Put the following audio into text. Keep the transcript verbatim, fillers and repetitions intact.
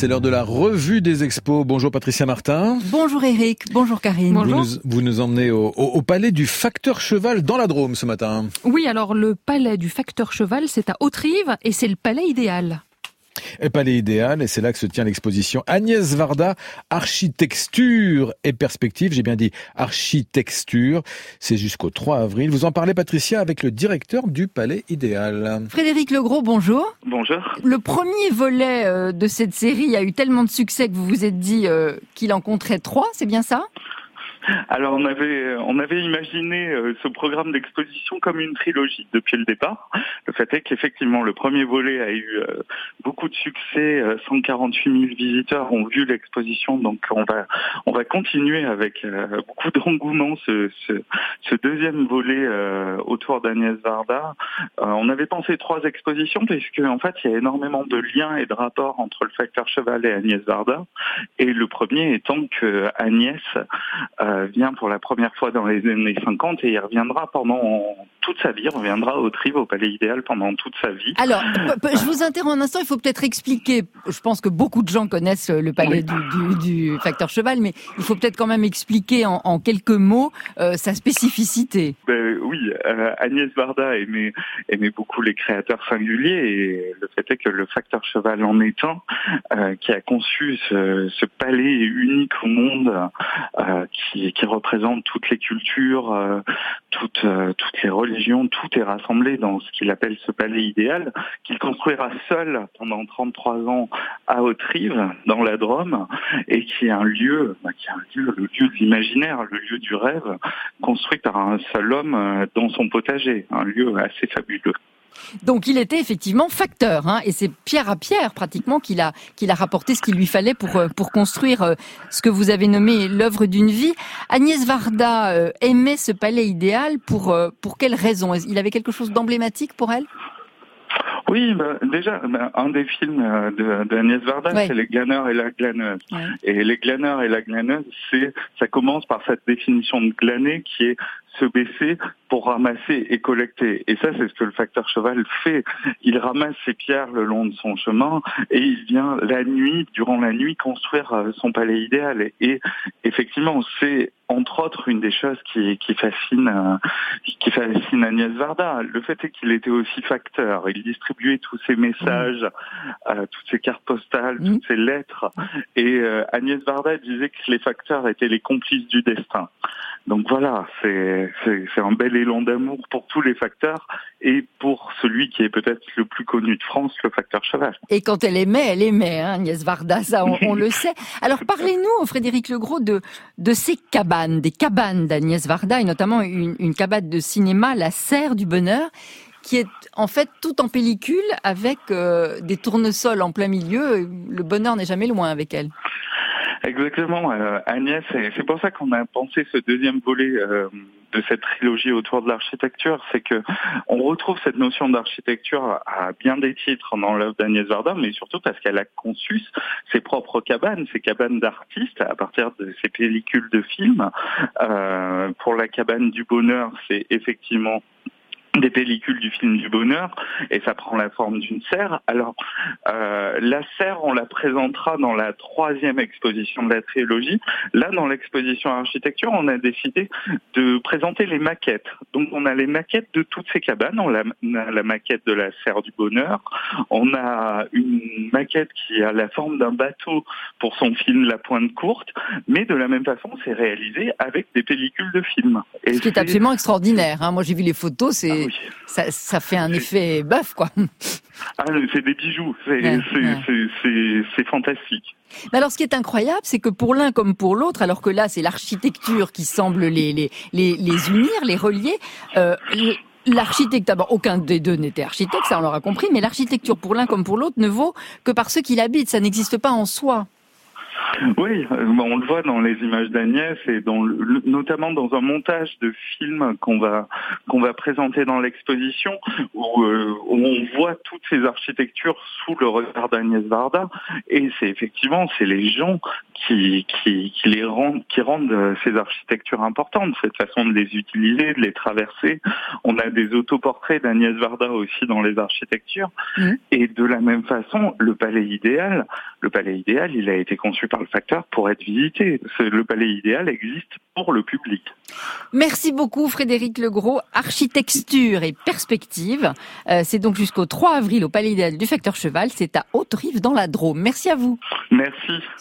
C'est l'heure de la revue des expos. Bonjour Patricia Martin. Bonjour Eric, bonjour Karine. Bonjour. Vous, nous, vous nous emmenez au, au, au palais du facteur cheval dans la Drôme ce matin. Oui, alors le palais du facteur cheval, c'est à Hauterive et c'est le palais idéal. Et palais idéal, et c'est là que se tient l'exposition Agnès Varda, architecture et perspective. J'ai bien dit architecture. C'est jusqu'au trois avril. Vous en parlez, Patricia, avec le directeur du palais idéal. Frédéric Legros, bonjour. Bonjour. Le premier volet euh, de cette série a eu tellement de succès que vous vous êtes dit euh, qu'il en compterait trois, c'est bien ça ? Alors on avait on avait imaginé euh, ce programme d'exposition comme une trilogie depuis le départ. Le fait est qu'effectivement le premier volet a eu euh, beaucoup de succès, euh, cent quarante-huit mille visiteurs ont vu l'exposition, donc on va on va continuer avec euh, beaucoup d'engouement ce, ce ce deuxième volet euh, autour d'Agnès Varda. Euh, on avait pensé trois expositions puisque en fait il y a énormément de liens et de rapports entre le facteur cheval et Agnès Varda, et le premier étant que Agnès euh, vient pour la première fois dans les années cinquante et il reviendra pendant toute sa vie, il reviendra au Hauterive, au Palais Idéal pendant toute sa vie. Alors, je vous interromps un instant, il faut peut-être expliquer, je pense que beaucoup de gens connaissent le Palais oui. du, du, du facteur cheval, mais il faut peut-être quand même expliquer en, en quelques mots euh, sa spécificité. Ben, oui, euh, Agnès Varda aimait, aimait beaucoup les créateurs singuliers et le fait est que le facteur cheval en est un euh, qui a conçu ce, ce palais unique au monde euh, qui qui représente toutes les cultures, euh, toutes, euh, toutes les religions, tout est rassemblé dans ce qu'il appelle ce palais idéal, qu'il construira seul pendant trente-trois ans à Hauterive, dans la Drôme, et qui est un lieu, bah, qui est un lieu, le lieu de l'imaginaire, le lieu du rêve, construit par un seul homme euh, dans son potager, un lieu assez fabuleux. Donc il était effectivement facteur, hein, et c'est pierre à pierre pratiquement qu'il a qu'il a rapporté ce qu'il lui fallait pour pour construire ce que vous avez nommé l'œuvre d'une vie. Agnès Varda euh, aimait ce palais idéal pour euh, pour quelle raison ? Il avait quelque chose d'emblématique pour elle ? Oui, bah, déjà, bah, un des films de, d'Agnès Varda, ouais. c'est Les glaneurs et la glaneuse. Ouais. Et Les glaneurs et la glaneuse, c'est, ça commence par cette définition de glaner qui est se baisser pour ramasser et collecter. Et ça, c'est ce que le facteur cheval fait. Il ramasse ses pierres le long de son chemin et il vient la nuit, durant la nuit, construire son palais idéal. Et effectivement, c'est entre autres une des choses qui, qui fascine, qui fascine Agnès Varda. Le fait est qu'il était aussi facteur. Il distribuait tous ses messages, mmh. euh, toutes ses cartes postales, mmh. toutes ses lettres. Et euh, Agnès Varda disait que les facteurs étaient les complices du destin. Donc voilà, c'est, c'est, c'est un bel élan d'amour pour tous les facteurs et pour celui qui est peut-être le plus connu de France, le facteur cheval. Et quand elle aimait, elle aimait, hein, Agnès Varda, ça on, on le sait. Alors parlez-nous, Frédéric Legros, de, de ces cabanes, des cabanes d'Agnès Varda, et notamment une, une cabane de cinéma, la Serre du Bonheur, qui est en fait tout en pellicule avec euh, des tournesols en plein milieu. Le bonheur n'est jamais loin avec elle. Exactement, euh, Agnès, et c'est pour ça qu'on a pensé ce deuxième volet euh, de cette trilogie autour de l'architecture, c'est que on retrouve cette notion d'architecture à bien des titres dans l'œuvre d'Agnès Varda, mais surtout parce qu'elle a conçu ses propres cabanes, ses cabanes d'artistes à partir de ses pellicules de films. Euh, pour la cabane du bonheur, c'est effectivement des pellicules du film du bonheur, et ça prend la forme d'une serre. Alors, euh, la serre, on la présentera dans la troisième exposition de la trilogie. Là, dans l'exposition architecture, on a décidé de présenter les maquettes. Donc, on a les maquettes de toutes ces cabanes. On a, on a la maquette de la serre du bonheur. On a une maquette qui a la forme d'un bateau pour son film La Pointe Courte, mais de la même façon, c'est réalisé avec des pellicules de film. Et Ce qui est absolument extraordinaire, hein. Moi, j'ai vu les photos, c'est... Ah oui. Ça, ça fait un effet bœuf, quoi. Ah, c'est des bijoux, c'est, ouais, c'est, ouais. c'est, c'est, c'est fantastique. Mais alors, ce qui est incroyable, c'est que pour l'un comme pour l'autre, alors que là, c'est l'architecture qui semble les les les, les unir, les relier. Euh, L'architecte, d'abord, aucun des deux n'était architecte, ça on l'aura compris, mais l'architecture pour l'un comme pour l'autre ne vaut que par ceux qui l'habitent, ça n'existe pas en soi. Oui, on le voit dans les images d'Agnès et dans le, notamment dans un montage de films qu'on va qu'on va présenter dans l'exposition où, euh, où on voit toutes ces architectures sous le regard d'Agnès Varda et c'est effectivement c'est les gens qui qui qui les rendent qui rendent ces architectures importantes, cette façon de les utiliser, de les traverser. On a des autoportraits d'Agnès Varda aussi dans les architectures mmh. et de la même façon, le palais idéal, le palais idéal, il a été conçu par le facteur pour être visité. Le palais idéal existe pour le public. Merci beaucoup Frédéric Legros. Architecture et perspective, euh, c'est donc jusqu'au trois avril au palais idéal du facteur Cheval, c'est à Haute-Rive dans la Drôme. Merci à vous. Merci.